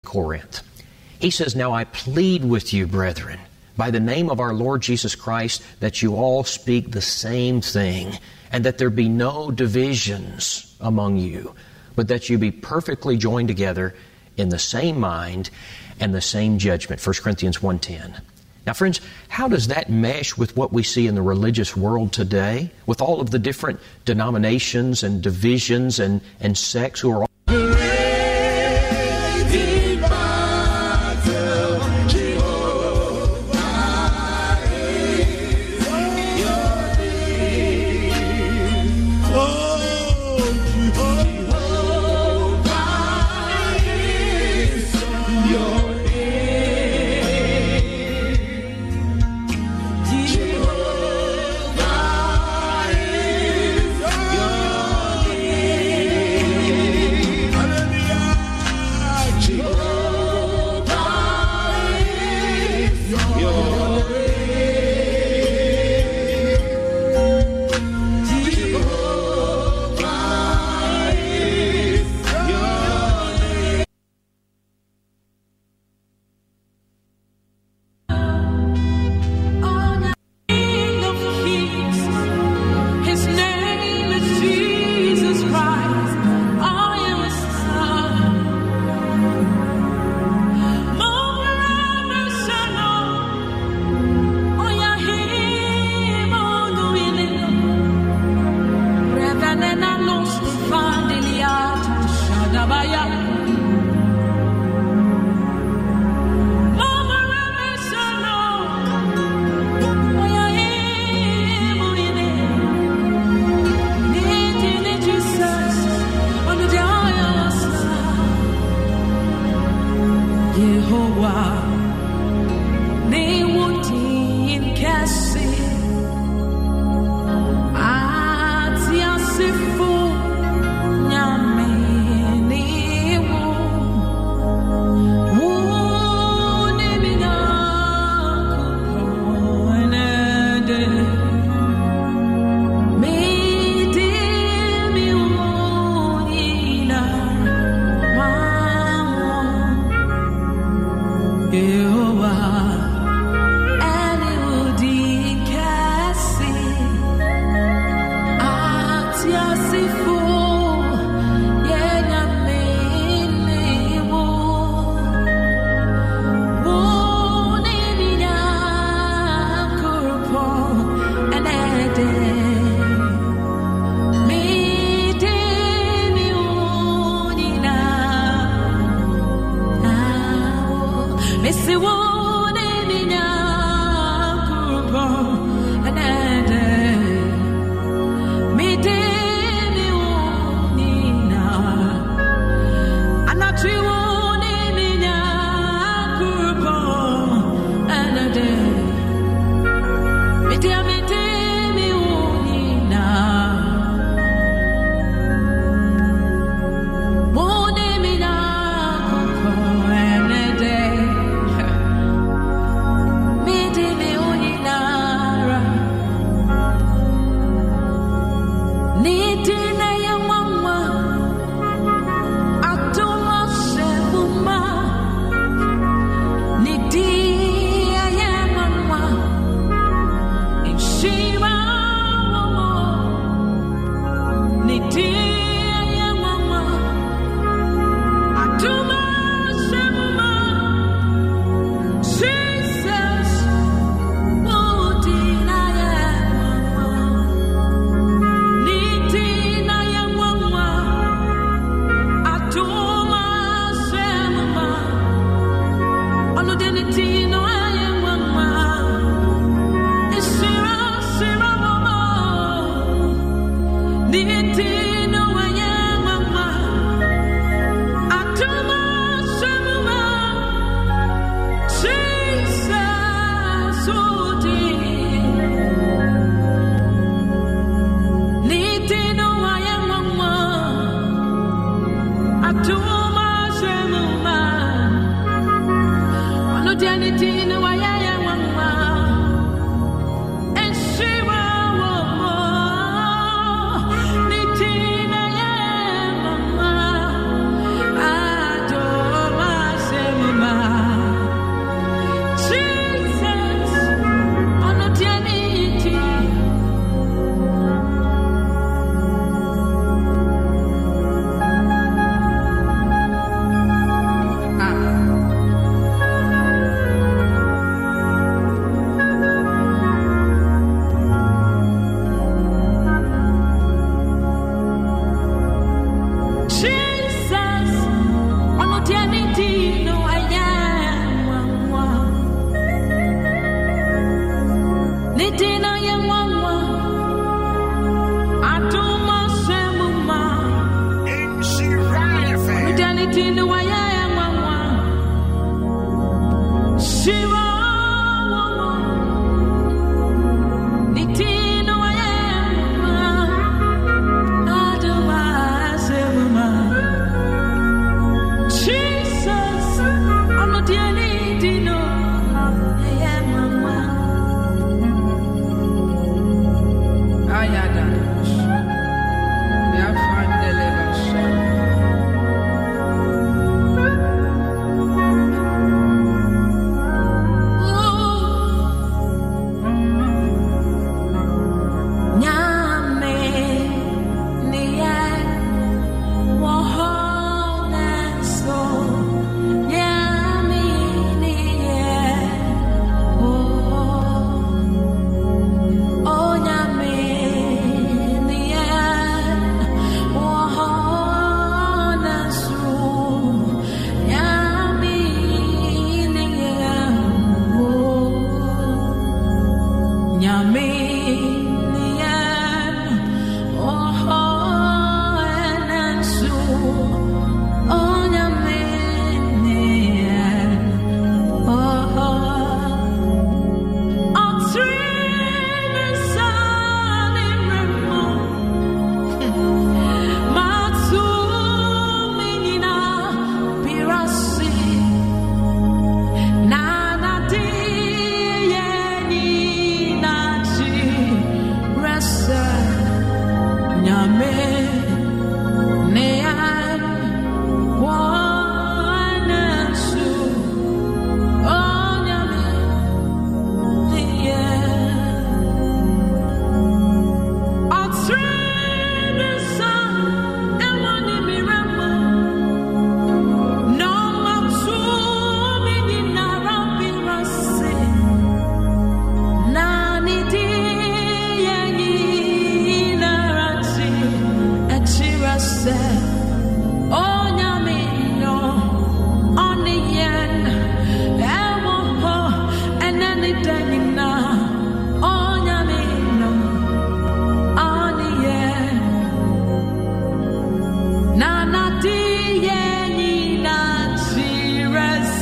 Corinth. He says, "Now I plead with you, brethren, by the name of our Lord Jesus Christ, that you all speak the same thing, and that there be no divisions among you, but that you be perfectly joined together in the same mind and the same judgment." 1 Corinthians 1:10. Now, friends, how does that mesh with what we see in the religious world today, with all of the different denominations and divisions and sects who are all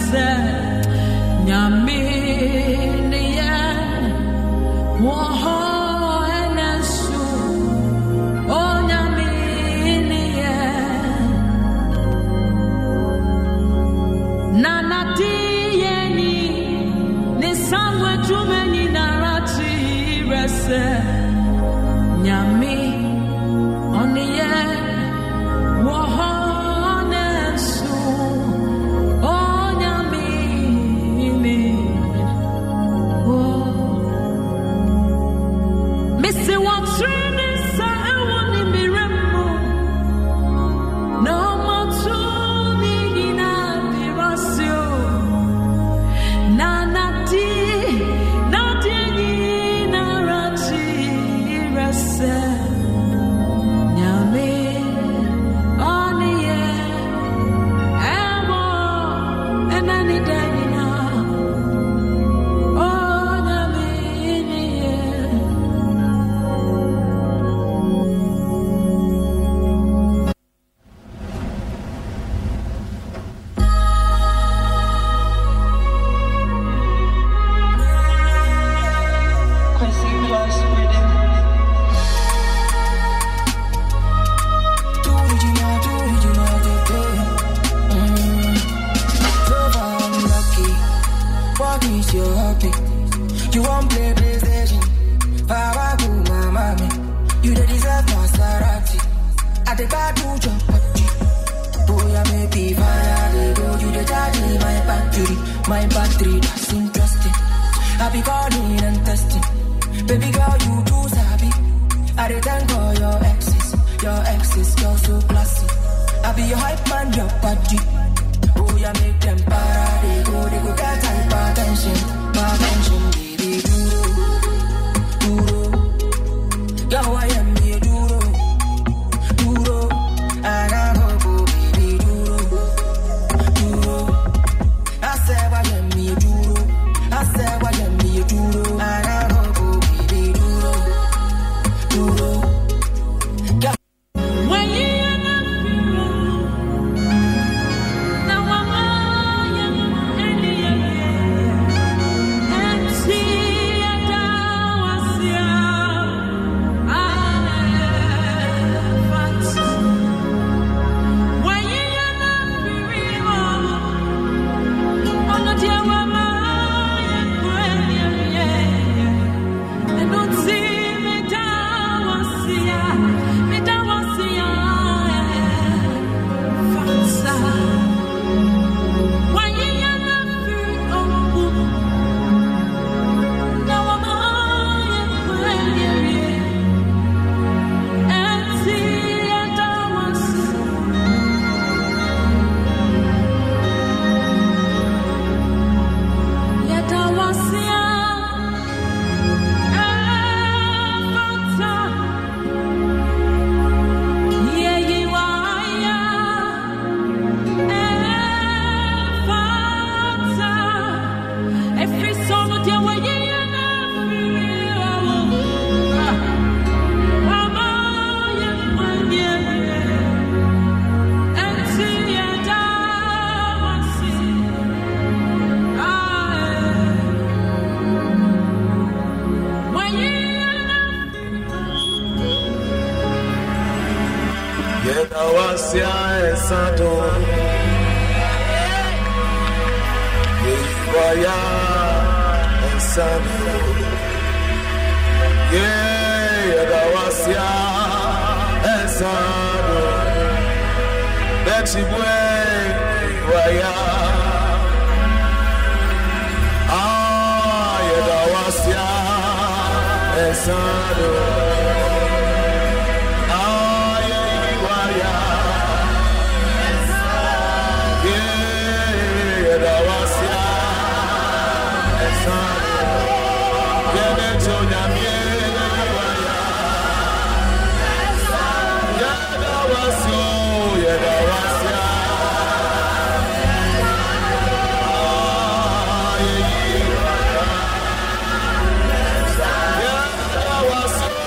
Yeah,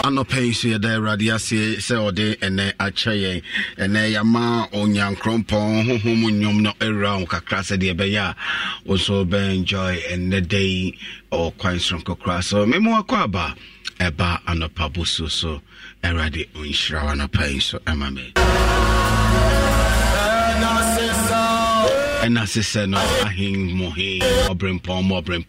Anɔpɛ so yɛda Awurade ase sɛ ɔde ɛnɛ akyɛ yɛn ɛnɛ yɛma onyankrompɔn honhom nnwom no ɛwura wo kakra sɛdeɛ ɛbɛyɛ a wo nso bɛenjoy ɛnɛ day ɔkwan soronko koraa so memo akɔ aba ɛba anɔpa boso so Awurade ɔnhyira wo anɔpa so ɛma me ɛna sesɛ no ahen mohe ɔbrempɔn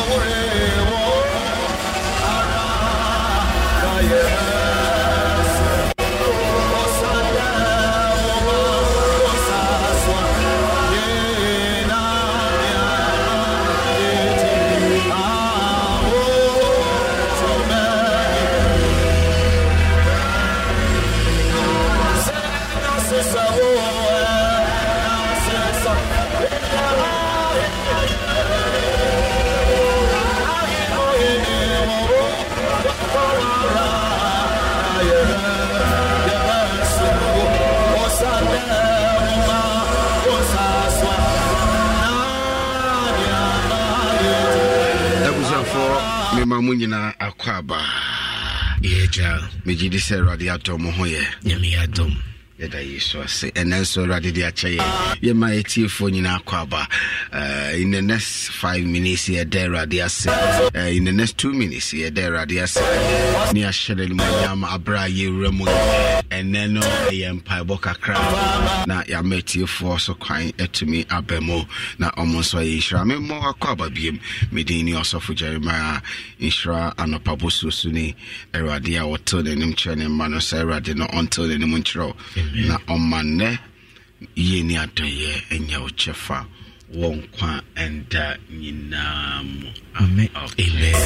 Mamunyina akwaba yeja mejidi se Awurade atom ho ye nyame adom yeda Yesu ase enenso Awurade de akyeye ye ma etiefo nyina akwaba in the next 5 minutes ye there Awurade ase in the next 2 minutes ye there Awurade ase ni ahyere mu nyama abra ye wuramu eneno ye mpaebo kakra na ya metiefo so kwan etumi abemo na omonso ye hira me mo akwaba biem medini osofo Jeremiah inshra anopabosu suni Awurade a woto nenim kyene ma no sa Awurade no onto nenim nkyro na omane ye ni adoye enya ochefa wonkwa enda nyinam amen amen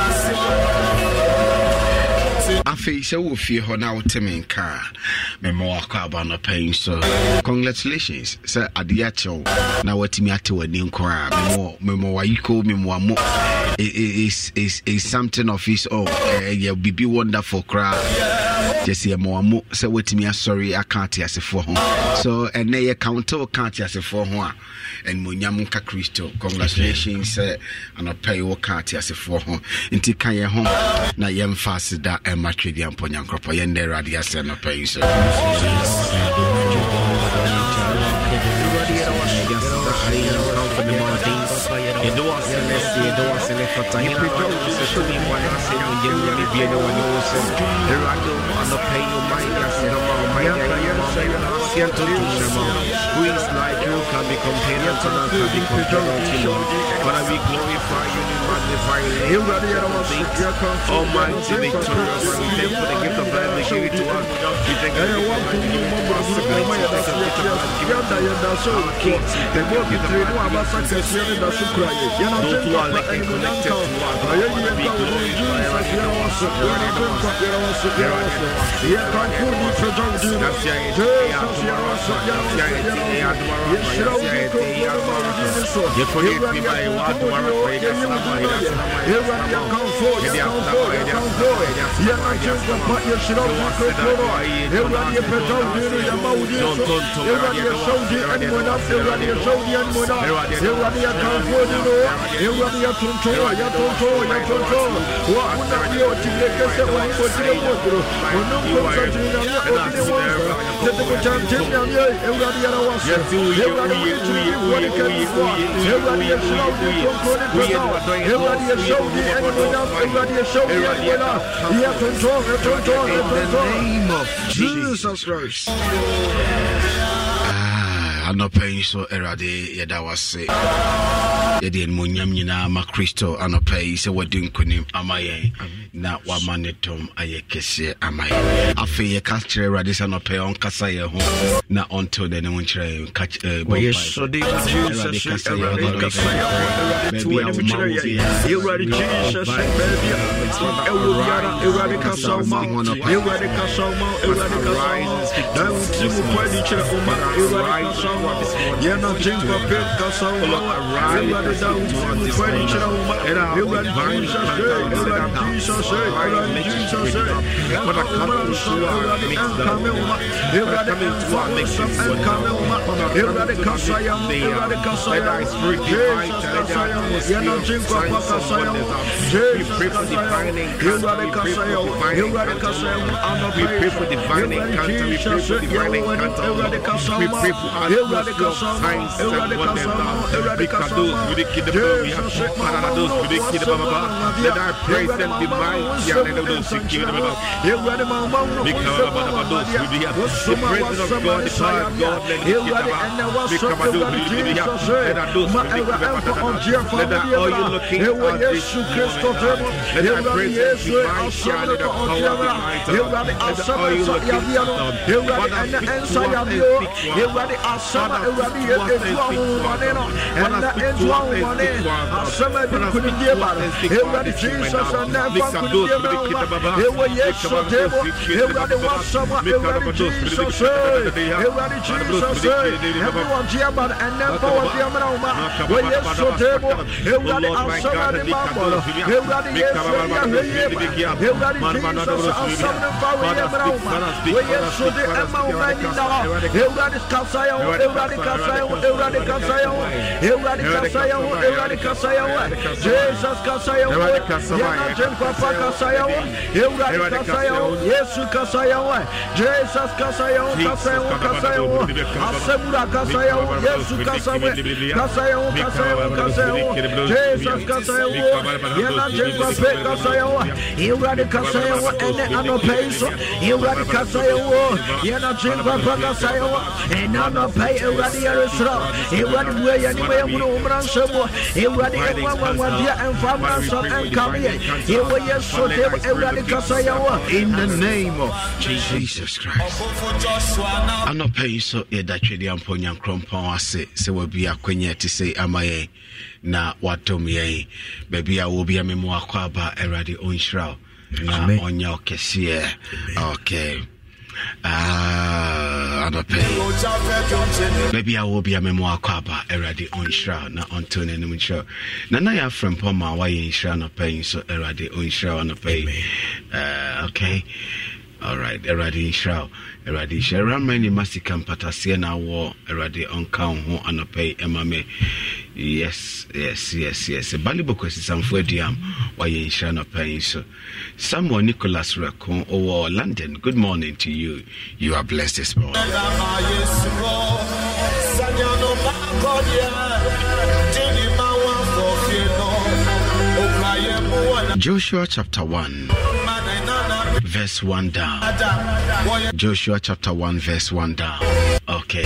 Afi se wo fie ho na woteme nka me mo akaba no pain so congratulations say adia chew na watimi ate wani nko a me mo wayiko me mo amo is something of his own yeah be wonderful cry just ye mo amo say watimi asori akante asefo ho so ene ye counter akante asefo ho a en mo nyam nka Kristo congratulations say anopay wo akante asefo ho nti kan ye ho na ye mfase da matwedi amponya nkropo ye ndɛ Awurade ase no pay so who is like you can be compared to none can be compared to you. But we glorify you and magnify you. Almighty victorious, we thank for the gift of life that you give it to us. We thank you for the name of Jesus Christ. I'm not paying so Erade Yadawase. Yadian Munyam Yina Ma Christo Anope se wadin kunim amaye na wamanetom ayekese amaye afi ye catcher radis anope on kasa ye ho na until the nunchre catch yeso de Jesus you ready Jesus baby Erade kasama Erade kasama Erade kasama down to kwadi chira uma Erade kasama In the name of Jesus Christ. I'm not paying so that trade and pony and crumpon. I say will be a quenya to say amaye na watom ye. Baby, I will be a memoir quaba eradi on shroud. On your cashier. Okay. Maybe I will be a memoir quaba eradi on shroud, not on turning in show. Nana ya friend Poma, why in shroud not paying so eradi on shroud on the pay. Okay. All right, eradi shroud. Eradi shroud. Many masicam patasiana war eradi on count who on the pay emame. Yes. A valuable question, some for diam, why in shroud not paying so. Samuel Nicholas Rakon over London. Good morning to you. You are blessed this morning. Joshua chapter 1 verse 1 down. Joshua chapter 1 verse 1 down. Okay.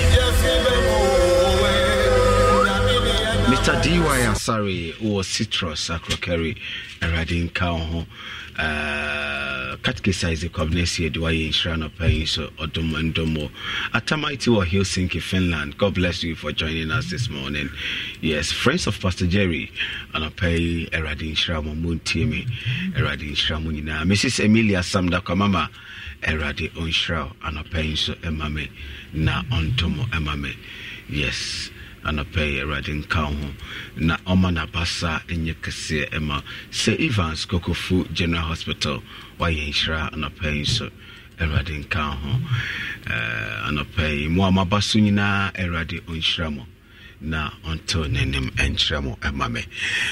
Mr. D.Y. Ansari or Citrus Akrokeri Eradin Kao Katkisa is a Cognesia Dway in Shrano Pais or Domo Atamaiti or Helsinki, Finland. God bless you for joining us this morning. Yes, friends of Pastor Jerry and I pay Eradin Shramo Muntimi Eradin Shramunina Mrs. Emilia Samda Kamama Eradi on Shrow and I pay so Emame na on Tomo Emame. Yes. And I pay a riding cow na Omana Bassa in Yakase Emma, say Evans Kokofu General Hospital, why Shra and I pay so a riding cow and I pay Moama Basunina a radi on Shramo na onto Nenim and Shramo and Mame.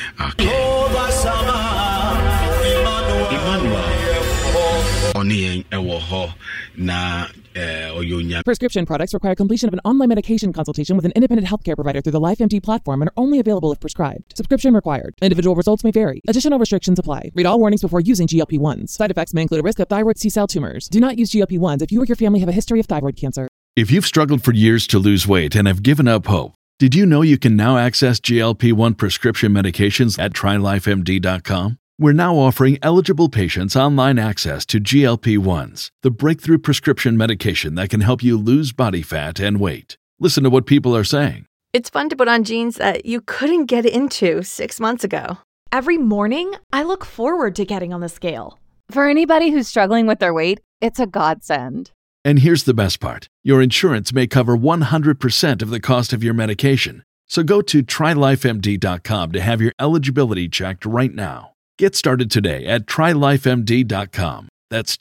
Emmanuel Oni Ewoho na. Prescription products require completion of an online medication consultation with an independent healthcare provider through the LifeMD platform and are only available if prescribed. Subscription required. Individual results may vary. Additional restrictions apply. Read all warnings before using GLP-1s. Side effects may include a risk of thyroid C-cell tumors. Do not use GLP-1s if you or your family have a history of thyroid cancer. If you've struggled for years to lose weight and have given up hope, did you know you can now access GLP-1 prescription medications at TryLifeMD.com? We're now offering eligible patients online access to GLP-1s, the breakthrough prescription medication that can help you lose body fat and weight. Listen to what people are saying. It's fun to put on jeans that you couldn't get into 6 months ago. Every morning, I look forward to getting on the scale. For anybody who's struggling with their weight, it's a godsend. And here's the best part. Your insurance may cover 100% of the cost of your medication. So go to TryLifeMD.com to have your eligibility checked right now. Get started today at TryLifeMD.com. That's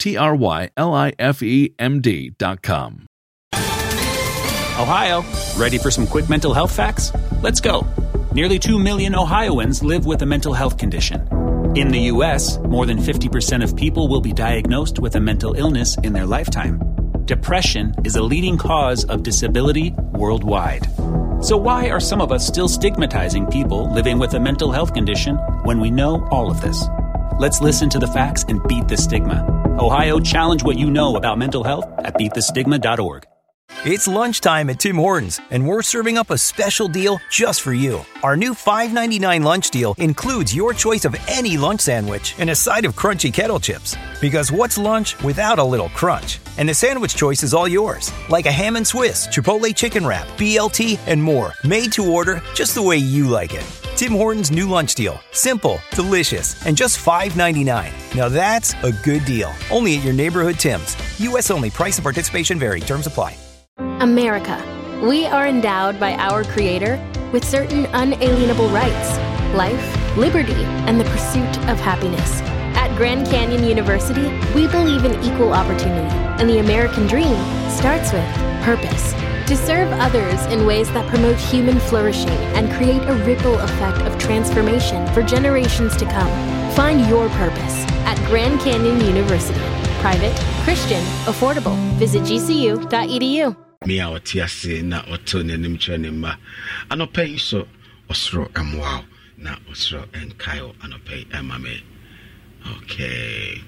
TryLifeMD.com. Ohio, ready for some quick mental health facts? Let's go. Nearly 2 million Ohioans live with a mental health condition. In the U.S., more than 50% of people will be diagnosed with a mental illness in their lifetime. Depression is a leading cause of disability worldwide. So why are some of us still stigmatizing people living with a mental health condition when we know all of this? Let's listen to the facts and beat the stigma. Ohio, challenge what you know about mental health at beatthestigma.org. It's lunchtime at Tim Hortons, and we're serving up a special deal just for you. Our new $5.99 lunch deal includes your choice of any lunch sandwich and a side of crunchy kettle chips. Because what's lunch without a little crunch? And the sandwich choice is all yours, like a ham and Swiss, Chipotle chicken wrap, BLT, and more, made to order just the way you like it. Tim Hortons' new lunch deal. Simple, delicious, and just $5.99. Now that's a good deal. Only at your neighborhood Tim's. U.S. only. Price and participation vary. Terms apply. America. We are endowed by our Creator with certain unalienable rights: life, liberty, and the pursuit of happiness. At Grand Canyon University, we believe in equal opportunity, and the American dream starts with purpose. To serve others in ways that promote human flourishing and create a ripple effect of transformation for generations to come. Find your purpose at Grand Canyon University. Private, Christian, affordable. Visit gcu.edu. Me a wati ase na oto nenim chene ma anopa yi so osro emwa na osro enkayo anopa emame. Okay.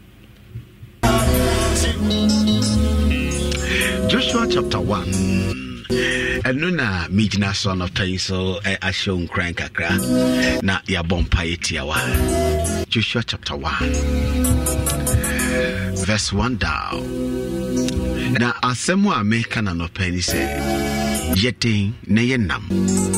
Joshua chapter 1. Enuna mijina son of Taiso a show crank kakra na ya bompa yetiawa. Joshua chapter 1 verse 1 down. Na asemu America na no penny say yeti na yenam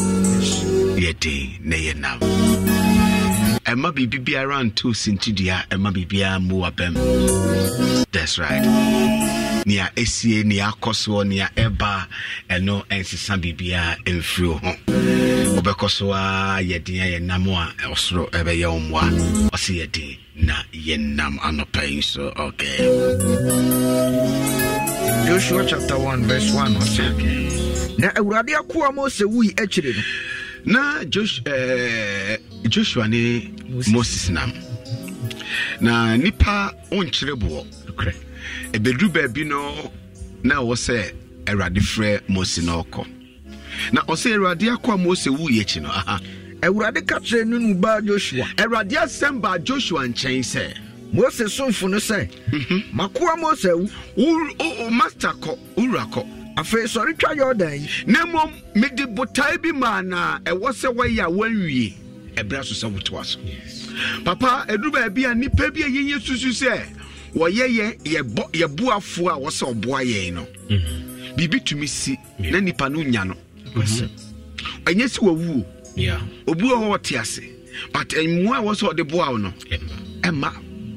Emma bibi around 2 sintidia Emma bibia mu abem. That's right. Nia esie nia koso nia eba eno ensisa bibia emfrio ho obekoso a yedin yenam a osoro ebe ye omwa ose yedin na yenam anopai so okay. Joshua chapter 1 verse 1 okay. Na Awurade akoa Mose wi akire na Joshua ni Moses nam na nipa onchirebo okay. Ebedru baabi no na wo se Awurade frɛ Mose na ɔkɔ na ɔse Awurade akoa Mose wi echi no aha Awurade ka kyerɛ nunu ba Joshua Awurade asɛmba Joshua nkyɛn sɛ Mose somfo no sɛ makoa Mose o master ko urakɔ afei sɔre twa Jordan yi na mom mede botae bi ma na ɛwɔ sɛ wɔyɛ wanwie ɛbra so sɛ wotoa so papa edru baabi a nipa bi a yenye susu sɛ wɔyɛ yɛ boafo a wɔsɛ ɔboa yɛn no bibi tumi si na nipa no nya no ɛnyɛ si wawu obu ho ɔte ase but emu a wɔsɛ ɔde boa no ɛma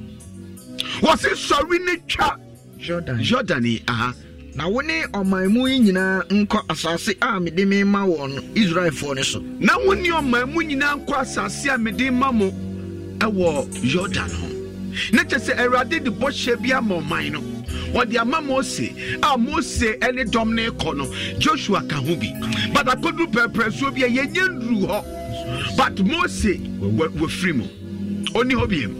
wɔsɛ sɔre ne twa Jordan aha na woni ɔmanmu nyina nkɔ asase a mede me ma wɔn Israelfo ne so na woni ɔmanmu nyina nkɔ asase a mede ma mo ɛwɔ Jordan ho na kyerɛ Awurade de bɔhyɛ bi ama ɔman no wɔde ama Mose a Mose ɛne dɔm ne kɔ no Joshua ka ho bi but akodu pɛprɛso bi a yɛnyɛ nduru hɔ but Mose wɔfiri mu oni hɔ biem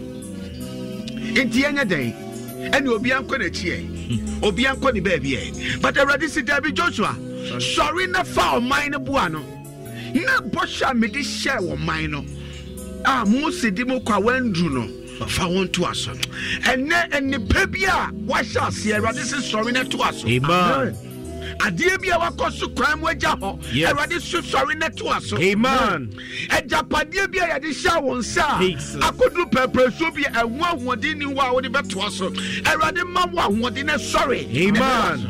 enti yɛnyɛ dɛn ɛne obi ankɔ n'akyi obi ankɔ ne baabi but Awurade si David Joshua sorry na fa ɔman no boa no na bɔhyɛ mede hyɛ ɔman no a Mose di mo kwa wandru no fa won to aso ene enipa bi a wahyɛ ase Awurade si sorry na to aso amen adie bi a wakoso kwan mu agya ho Awurade si sorry na to aso amen ejapadie bi a yɛde hyɛ wɔn sa akodu pɛprɛso bi ɛho ahoɔden ni wa wo de bɛto aso Awurade ma wo ahoɔden na sorry amen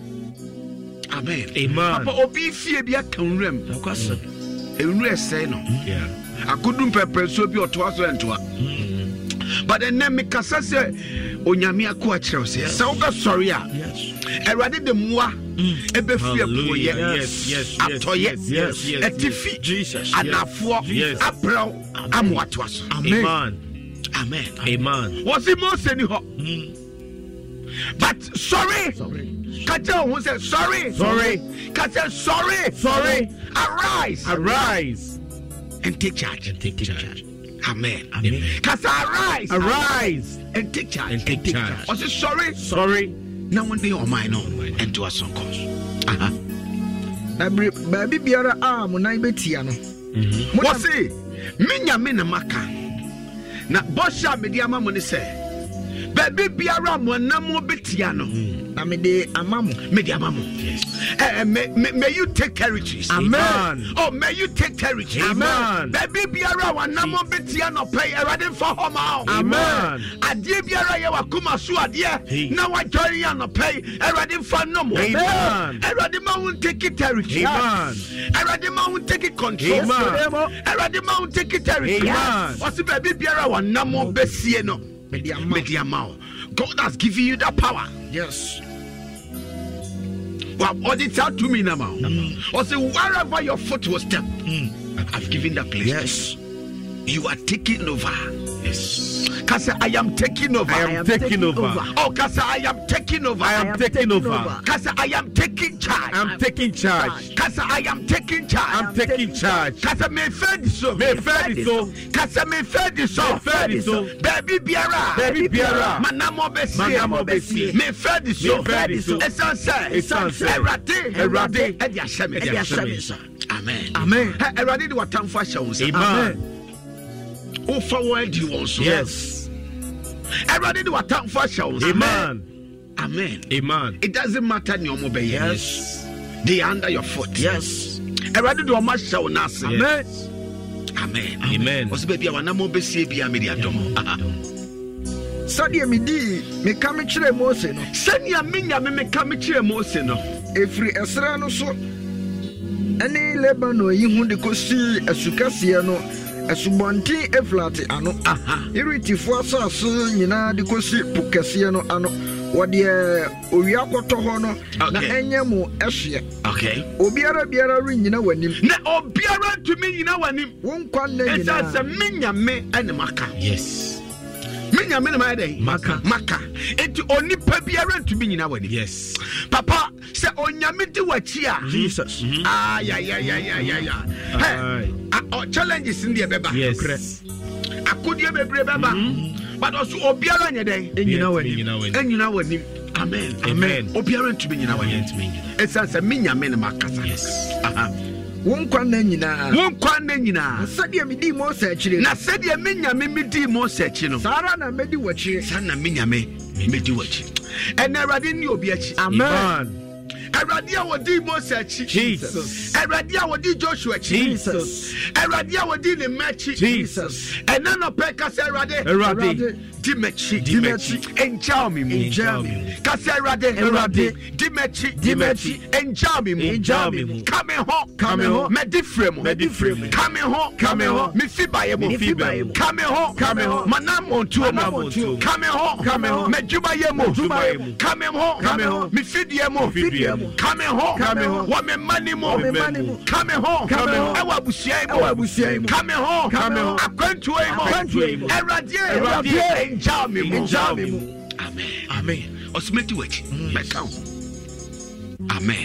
amen amen papa obi fie bi aka nwuram akwasa enwura ɛsɛe no akodu pɛprɛso bi ɔto aso entoa but then me kasa say onyame akɔ akyerɛw sɛ sɛ wo sorry a Erade de mua ebe fie poye. Yes. Atoye. Yes. Etifi. Jesus. Anafo. April. Amwatwaso. Amen. Was it more than ho? But sorry. Kaja who said sorry. Kaja sorry. Arise. And take charge. Amen. Kaja arise. And take charge. Was it sorry? Now one day on mine and do us some cause. Baby biara munai betia no. What's it? Minya maka. Na bosha mediama money say. Baby biara monamo betia no. Na me de amamu. Yes. May you take territories. Amen. Oh, may you take territories. Amen. Baby biara wanamo betia no pay erade for homa. Amen. Adie biara ye wakuma so adie. Na wa join ya no pay erade for no more. Amen. Erade ma won take territory. Amen. Erade ma won take control. Amen. Erade ma won take territory. Amen. What's baby biara wanamo besie no. Mediamao. God has given you that power. Yes. Well, what it out to me now? Or say wherever your foot was stepped, I've given that place. Yes. You are taking over. Yes. Kasa, I am taking over. I am taking over. Oh, Kasa, I am taking over. I am taking over. Kasa, I am taking charge. I'm taking charge. Kasa, I am taking charge. I'm taking charge. Kasa, me fed so. Kasa, me fed so. Baby biara. Manamo besi. Me fed so. Esanse. Erade. Amen. Erade do watamfa shows. Amen. Oh, forward you also. Yes. Everybody do a time for shows. Amen. It doesn't matter no more. Yes. They are under your foot. Yes. Everybody do a much show now. Amen. What's baby? I want to be saved. Media domo. Sadia midi me kame chire Mose no. Sanya minya me kame chire Mose no. Efri esra no so. Ene Lebanon yi hu de kosi asukase no. Esubonti eflati ano. Iritifo asase nyina de kosi pukase no ano. Wode owia kwoto ho no na enye mu ehye. Okay. Obiara ri nyina wanim. Na obiara ntumi nyina wanim. Wonkwa na nyina. Esa se minya me ene maka. Yes. Minya me na ma dey. Maka. Enti onipa biara ntumi nyina wanim. Yes. Papa se onyame di wachi a. Jesus. Ya. Hey. Challenges in the beba. Yes. Akudie bebre beba. But also obiara nye dey. Enyina wanim. Amen. Obiara ntumi nyina wanim. Esa se minya me na makasa. Yes. Wonkwa na nyina. Sadia me di mo searchire. Na sadia minya me di mo searchire no. Sara na me di wachire. Sana minya me di wachire. And erade ni obi achi. Amen. Erade a wodi Moses achi. Jesus. Erade a wodi Joshua achi. Jesus. Erade a wodi Nehemiah. Jesus. And none of peka se erade. Dimechi. Enjaw me mu. Kase erade. Dimechi. Enjaw me mu. Come ho. Me different. Come ho. Me fibaye mu. Come ho. Manamo tu. Come ho. Me jubaye mu. Come ho. Me fidie mu. Come home. What me money more. Come home. I will be shame. Come home. I went to him. Eradier. Enjoy me. Amen. Osmeti wech. Mekao. Amen.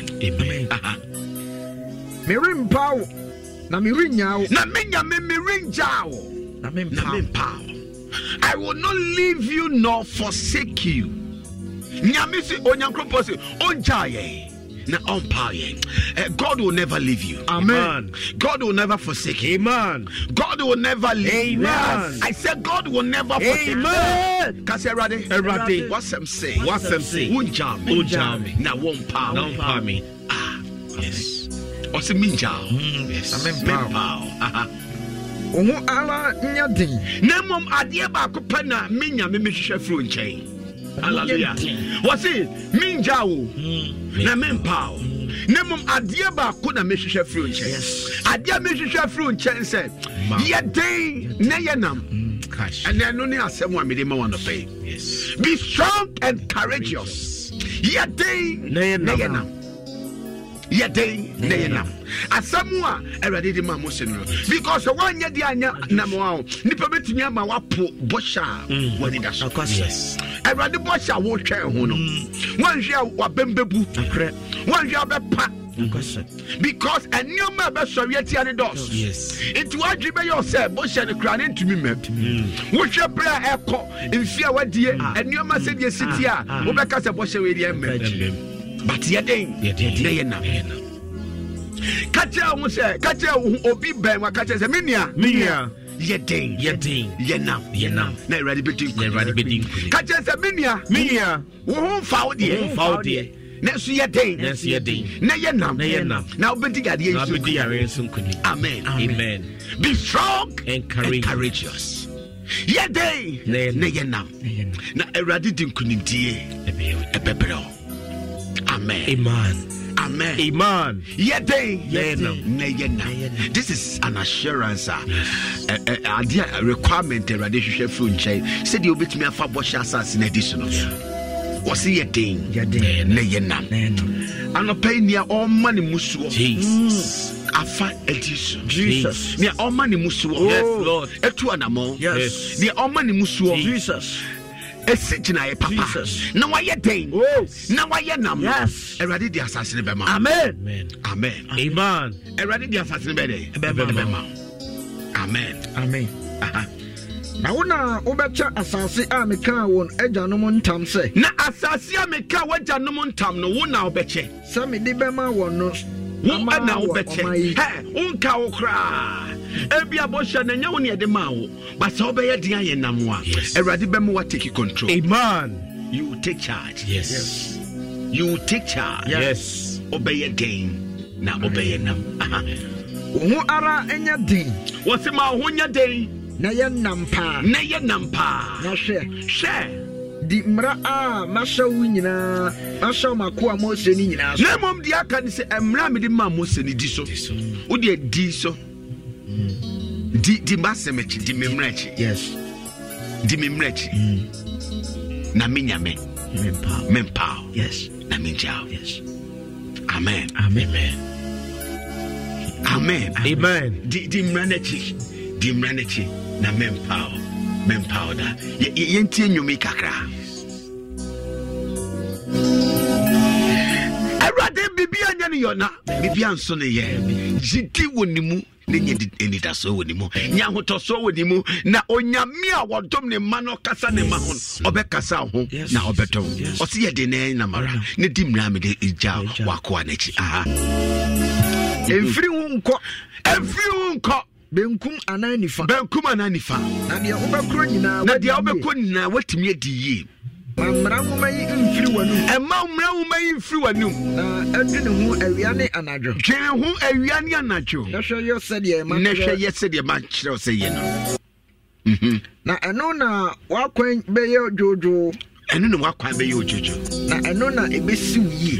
Mirim pao. Na mirin nyao. Na minya me mirin jao. Na mim pao. I will not leave you nor forsake you. Nyamisi onyankropo se onjaye na ompaye. God will never leave you. Amen. God will never forsake you. Amen. God will never leave you. Amen. I said God will never forsake you. Amen. Kasi erade. What's them say? Unjame na wompa me. Yes. Osi minjao. Yes. Amen. Ohu ala nyadin. Nemom ade ba ko pa na minya me hwehwe fro nchen. Hallelujah. What's it? Minjao. Na mempao. Nemom ade ba ko na me hwehwe fro nchen. Yes. Ade me hwehwe fro nchen say. Ye dey na ye nam. And then only asem wa me dey ma wan pay. Yes. Be strong and courageous. Yɛden na yɛnam. Yɛden na yɛnam. Asamua Awurade de ma Mose no. Because one yɛ de anya nam wa. Nipa betumi ama wapo bɔhyɛ wɔde da so. Yes. Awurade bɔhyɛ a wɔtwɛn ho no. Wɔnhwɛ a wabɛmbebu. Wɔnhwɛ a bɛpa. Because a new member Soviet and dos. Yes. It was you say Bush and the crown into me. Which your prayer echo in fear what dear and new man said yes, city. Obecas a Bush with the but yet, they enough. Catcher will say, Catcher will be bang what catches a minia. Yeding, yenam, nay ready between catches a minia, who found ye. Next year day. Na yenam. Now Amen. Be strong and courageous. Ye day. Na yenam. Na eradi din kunimtie. Ebebro. Amen. Ye day. Na yenam. This is an assurance. A requirement eradi hwehwe fu nche. Said you bit me afa bosha assassin additional. Was he a thing? Nayanam. And a pay near all money musuo. Jesus. Afa edition. Jesus. Near all money musuo. Yes, Lord. Etuanamo. Yes. Near all money musuo. Jesus. A sitting papa. Jesus. Now I thing. Now I am. Yes. A ready the assassin bema. Amen. Amen. Amen. A ready the assassin bema. Amen. Na wona obecha asase a meka won agyanom ntam se na asase a meka wagyanom ntam no wona obeche se me de bema won no wo na obeche he unka wo kra ebi abosha na nya wo ne de ma wo but se obeye den ayenam a Awurade bema wa take control. Amen. You take charge. Yes. You take charge. Yes. Obeye den na obeye nam. Wo ara enya den wo se ma ho nya den na yenam pa na hwe di mra a mashawu nyina mashaw makoa Mose ni nyina so na mom di aka ni se emra me di ma Mose ni di so wo di di so di masemechi di memrachi yes di memrachi na minyame mempa yes na minjao yes amen di mranechi na mempower da yentie nyumi kakra Awurade bibia nya ne yona bibia nso ne ye jidi wonimu ne nye enidaso wonimu nya hotoso wonimu na onyame a wodom ne ma no kasa ne ma ho obekasa ho na obeto o se ye de ne na mara ne di mra me de ija wako anachi emfiri hu nko benkum ananifa na de obekro nyina watimi adiyi mamra nwoma yi mfiri wanum na adwene hu awia ne anadwo hwehwɛ yɛ sɛdeɛ ma kyerɛ sɛ yɛ no na ɛno na wakwan bɛyɛ dwodwo ɛno na wakwan bɛyɛ ojojo na ɛno na ebesiw yie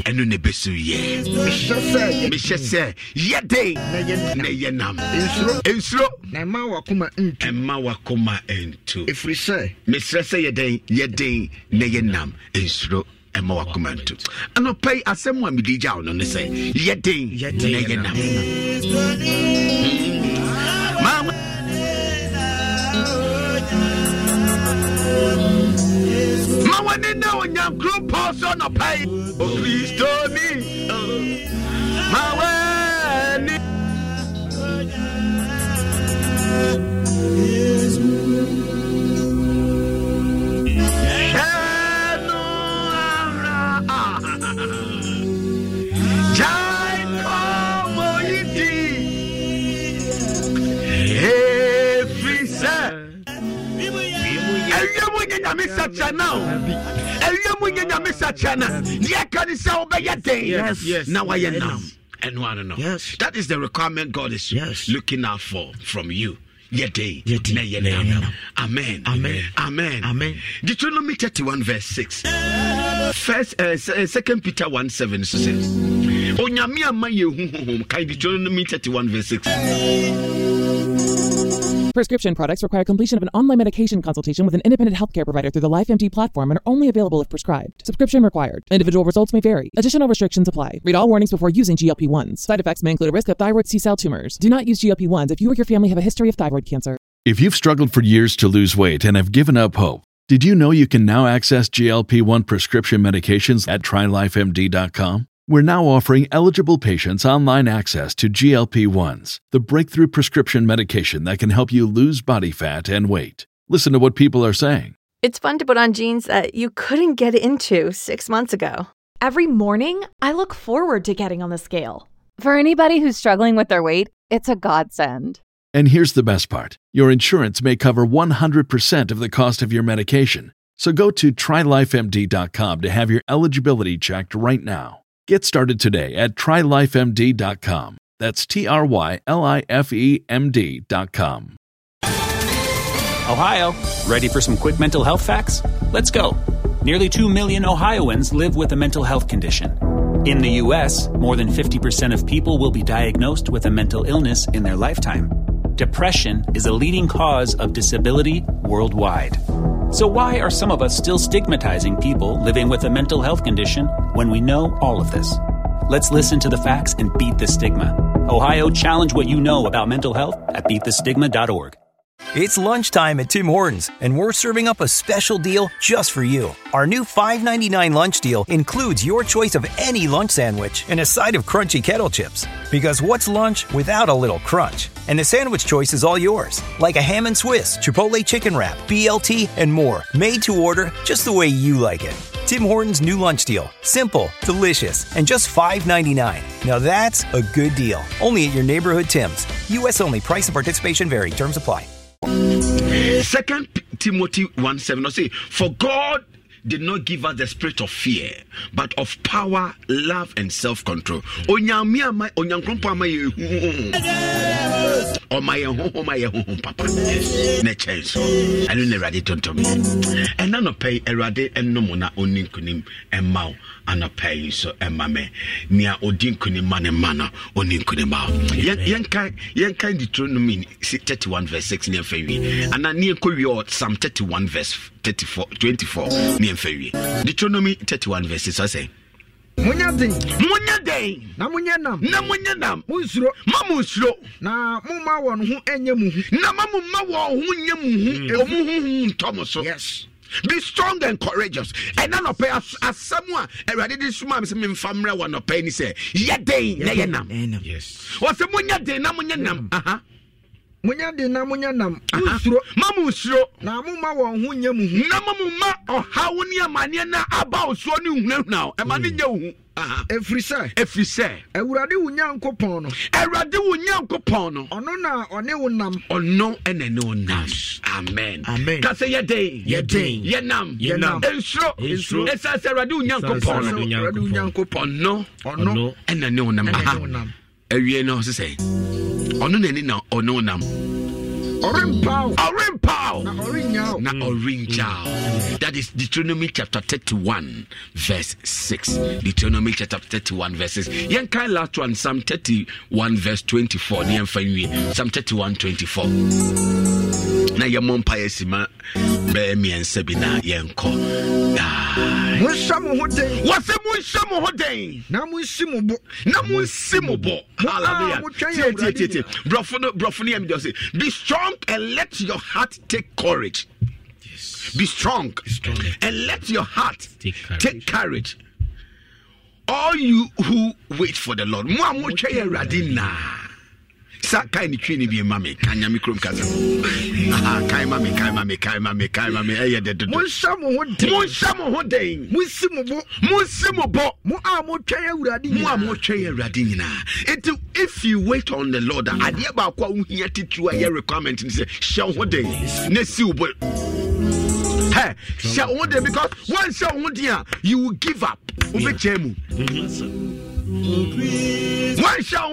mehyɛ sɛ yɛde na yɛnam ensuro na ɛma wakoma ntu ɛfiri sɛ mesrɛ sɛ yɛden na yɛnam ensuro ɛma wakoma ntu anɔpa yi asɛm a mede gya wo no ne sɛ yɛden na yɛnam Mawani na onyankro poso na pai o Kristo ni mawani Shano Jai komo yiti Efisa Yes. That is the requirement God is looking out for from you. Amen. Deuteronomy 31 verse 6. First, 2 Peter 1:7 says, Onyame ama ye hu Deuteronomy 31 verse 6. Prescription products require completion of an online medication consultation with an independent healthcare provider through the LifeMD platform and are only available if prescribed. Subscription required. Individual results may vary. Additional restrictions apply. Read all warnings before using GLP-1s. Side effects may include a risk of thyroid C-cell tumors. Do not use GLP-1s if you or your family have a history of thyroid cancer. If you've struggled for years to lose weight and have given up hope, did you know you can now access GLP-1 prescription medications at TryLifeMD.com? We're now offering eligible patients online access to GLP-1s, the breakthrough prescription medication that can help you lose body fat and weight. Listen to what people are saying. It's fun to put on jeans that you couldn't get into 6 months ago. Every morning, I look forward to getting on the scale. For anybody who's struggling with their weight, it's a godsend. And here's the best part. Your insurance may cover 100% of the cost of your medication. So go to TryLifeMD.com to have your eligibility checked right now. Get started today at TryLifeMD.com. That's TryLifeMD.com. Ohio, ready for some quick mental health facts? Let's go. Nearly 2 million Ohioans live with a mental health condition. In the U.S., more than 50% of people will be diagnosed with a mental illness in their lifetime. Depression is a leading cause of disability worldwide. So why are some of us still stigmatizing people living with a mental health condition when we know all of this? Let's listen to the facts and beat the stigma. Ohio, challenge what you know about mental health at beatthestigma.org. It's lunchtime at Tim Hortons, and we're serving up a special deal just for you. Our new $5.99 lunch deal includes your choice of any lunch sandwich and a side of crunchy kettle chips. Because what's lunch without a little crunch? And the sandwich choice is all yours, like a ham and Swiss, Chipotle chicken wrap, BLT, and more, made to order just the way you like it. Tim Hortons' new lunch deal. Simple, delicious, and just $5.99. Now that's a good deal. Only at your neighborhood Tim's. U.S. only. Price and participation vary. Terms apply. 2 Timothy 1:7 say, for God did not give us the spirit of fear, but of power, love, and self-control. Papa. Ne chance. I don't know ready to me. And none of pay a rade and no mona owning kunim and mau and a pay so and mame near odin kunim man and mana owning kunim mau. Yan kind Deuteronomy 31 verse 6 near Ferry, and I near Korea Psalm 31 verse 24 near Ferry. Deuteronomy 31 verses I say. Munya day. Na munyanam. Musro. Mamusro. Na muma won hu enye muhu. Na mamuma won hu nye muhu. Omuhu Thomaso. Yes. Be strong and courageous. And none of as someone already this woman is in family one of penny say. Day na yenam. Yes. What's the munya day na munyanam? Munya de na munyanam. Musro. Mamusro. Na muma won hu nye muhu. Na mamuma o hawuni amane na aba so ni hu now. E ma ni nye hu. Every say Ewurade wo Nyankopon no. Ono na one wo nam. Ono ene ne onam. Amen. Ka say ye day. Yenam. Ensro. Esa say Ewurade wo Nyankopon no. Ono ene ne onam. Ewie no say. Ono ne ni na ono nam. Orimpao. Na orinyao. That is Deuteronomy chapter 31 verse 6. Deuteronomy chapter 31 verses. Yankai last one Psalm 31 verse 24. Psalm 31 24. Na yamon paesima be mi ensebina yenko. Mushamu hoden. Wase mushamu hoden. Na musimubo. Hallelujah. Brofuni am just say be strong and let your heart take courage. Yes. Be strong and let your heart take courage. All you who wait for the Lord. Sakai ni twini bi mame kanya mikrom kaza. Kai mame eye de do. Mushamu hoden. Musimubo. Mu amotwe Awurade nyina. If you wait on the Lord, ade ba kwa uhia titu aye requirement ni say shall hoden. Na si ubo. Hey, shall hoden because once shall hoden you will give up. Ubechemu. One shall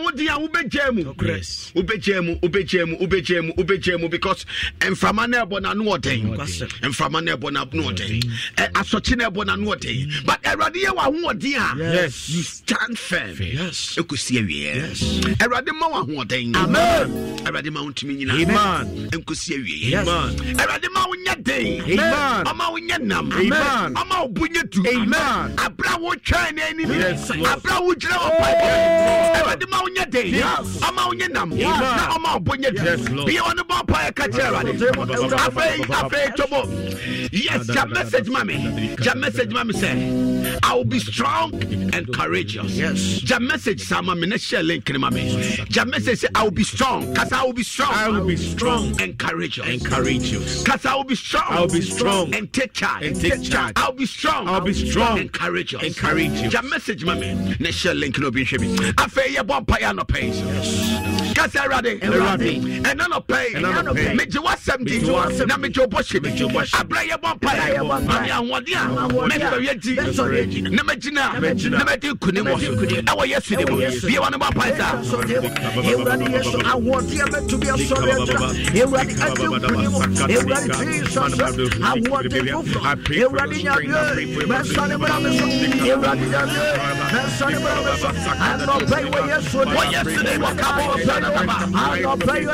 ubejemu because and from an airborne and water and from an airborne up noting a sochina bona noting but a radia one dear yes you stand firm yes you could see yes a radima one thing amen a radima to me amen and could see yes a radima when your day amen ama when your nam amen ama bunya to amen a brown china enemy a brown radima when your day ama when your nam ama bunya be on the ball by a catcher yes your message mommy say I will be strong and courageous. Yes. Your message, Sama Minesha Link, Mami. Your message, I will be strong. Because I will be strong. I will be strong and courageous. Because I will be strong. I will be strong and take charge. I'll be strong. I'll be strong and courageous. Your message, Mami. Nesha Link, no be shabby. I feel your vampire no pays. Because I ready. And none of pay. Make you what 70. Now make your bush. I play your vampire. I want you. Make your Namajina, Namati Kunimo, our yesterday, you want about Pisa. I want you to be a soldier. You ready? I want you ready? I'm not paying yesterday. I'm not paying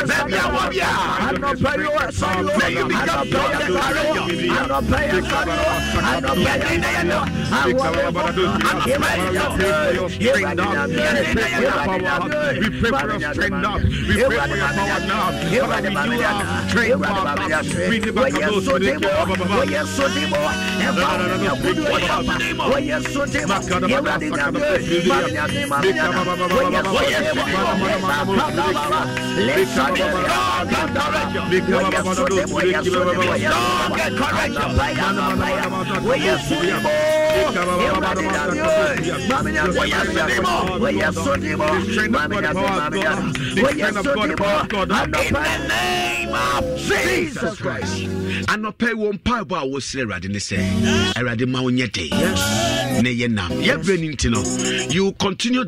Jesus Christ. And no pay one pipe I was say radin say I read my own yet. Yes. You continue